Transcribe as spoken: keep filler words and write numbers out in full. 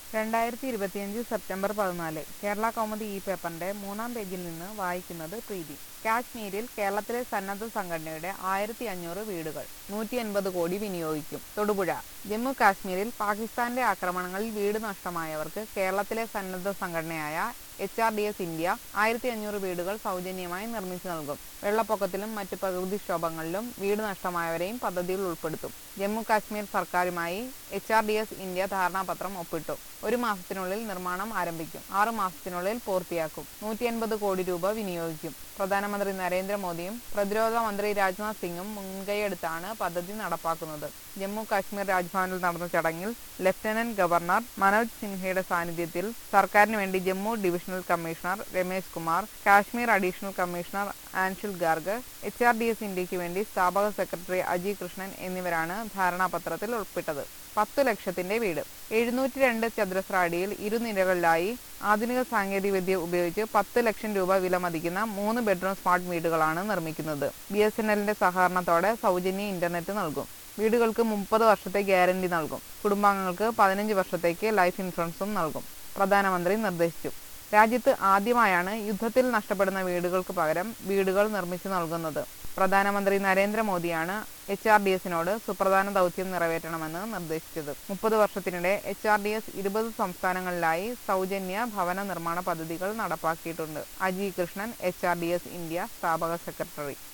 രണ്ടായിരത്തി ഇരുപത്തിയഞ്ച് സെപ്റ്റംബർ പതിനാല് കേരള കൗമുദി ഈ പേപ്പറിന്റെ മൂന്നാം പേജിൽ നിന്ന് വായിക്കുന്നത് പ്രീതി. കാശ്മീരിൽ കേരളത്തിലെ സന്നദ്ധ സംഘടനയുടെ ആയിരത്തി അഞ്ഞൂറ് വീടുകൾ നൂറ്റി എൺപത് കോടി വിനിയോഗിക്കും. തൊടുപുഴ ജമ്മു കാശ്മീരിൽ പാകിസ്ഥാന്റെ ആക്രമണങ്ങളിൽ വീട് നഷ്ടമായവർക്ക് കേരളത്തിലെ സന്നദ്ധ സംഘടനയായ H R D S India ആയിരത്തി അഞ്ഞൂറ് വീടുകൾ സൗജന്യമായി നിർമ്മിച്ചു നൽകും. വെള്ളപ്പൊക്കത്തിലും മറ്റ് പ്രകൃതിക്ഷോഭങ്ങളിലും വീട് നഷ്ടമായവരെയും പദ്ധതിയിൽ ഉൾപ്പെടുത്തും. ജമ്മു കാശ്മീർ സർക്കാരുമായി H R D S India ധാരണാപത്രം ഒപ്പിട്ടു. ഒരു മാസത്തിനുള്ളിൽ നിർമ്മാണം ആരംഭിക്കും. ആറു മാസത്തിനുള്ളിൽ പൂർത്തിയാക്കും. നൂറ്റി എൺപത് കോടി രൂപ വിനിയോഗിക്കും. പ്രധാനമന്ത്രി നരേന്ദ്രമോദിയും പ്രതിരോധ മന്ത്രി രാജ്നാഥ് സിംഗും മുൻകൈയെടുത്താണ് പദ്ധതി നടപ്പാക്കുന്നത്. ജമ്മു കാശ്മീർ രാജ്ഭവനിൽ നടന്ന ചടങ്ങിൽ ലഫ്റ്റനന്റ് ഗവർണർ മനോജ് സിൻഹയുടെ സാന്നിധ്യത്തിൽ സർക്കാരിന് വേണ്ടി Jammu divisional commissioner Ramesh Kumar, Kashmir additional commissioner Anshul Garg, H R D S ഇന്ത്യക്ക് വേണ്ടി സ്ഥാപക സെക്രട്ടറി അജി കൃഷ്ണൻ എന്നിവരാണ് ധാരണാപത്രത്തിൽ ഒപ്പിട്ടത്. പത്തു ലക്ഷത്തിന്റെ വീട് എഴുന്നൂറ്റി രണ്ട് ചതുരശ്ര അടിയിൽ ഇരുനിരകളിലായി ആധുനിക സാങ്കേതികവിദ്യ ഉപയോഗിച്ച് പത്ത് ലക്ഷം രൂപ വിലമതിക്കുന്ന മൂന്ന് ബെഡ്റൂം സ്മാർട്ട് വീടുകളാണ് നിർമ്മിക്കുന്നത്. ബി എസ് എൻ എല്ലിന്റെ സഹകരണത്തോടെ സൗജന്യ ഇന്റർനെറ്റ് നൽകും. വീടുകൾക്ക് മുപ്പത് വർഷത്തെ ഗ്യാരണ്ടി നൽകും. കുടുംബാംഗങ്ങൾക്ക് പതിനഞ്ച് വർഷത്തേക്ക് ലൈഫ് ഇൻഷുറൻസും നൽകും. പ്രധാനമന്ത്രി നിർദ്ദേശിച്ചു. രാജ്യത്ത് ആദ്യമായാണ് യുദ്ധത്തിൽ നഷ്ടപ്പെടുന്ന വീടുകൾക്ക് പകരം വീടുകൾ നിർമ്മിച്ചു നൽകുന്നത്. പ്രധാനമന്ത്രി നരേന്ദ്രമോദിയാണ് എച്ച് ആർ ഡി എസിനോട് സുപ്രധാന ദൗത്യം നിറവേറ്റണമെന്ന് നിർദ്ദേശിച്ചത്. മുപ്പത് വർഷത്തിനിടെ എച്ച് ആർ ഡി എസ് ഇരുപത് സംസ്ഥാനങ്ങളിലായി സൗജന്യ ഭവന നിർമ്മാണ പദ്ധതികൾ നടപ്പാക്കിയിട്ടുണ്ട്. Aji Krishnan, H R D S India സ്ഥാപക സെക്രട്ടറി.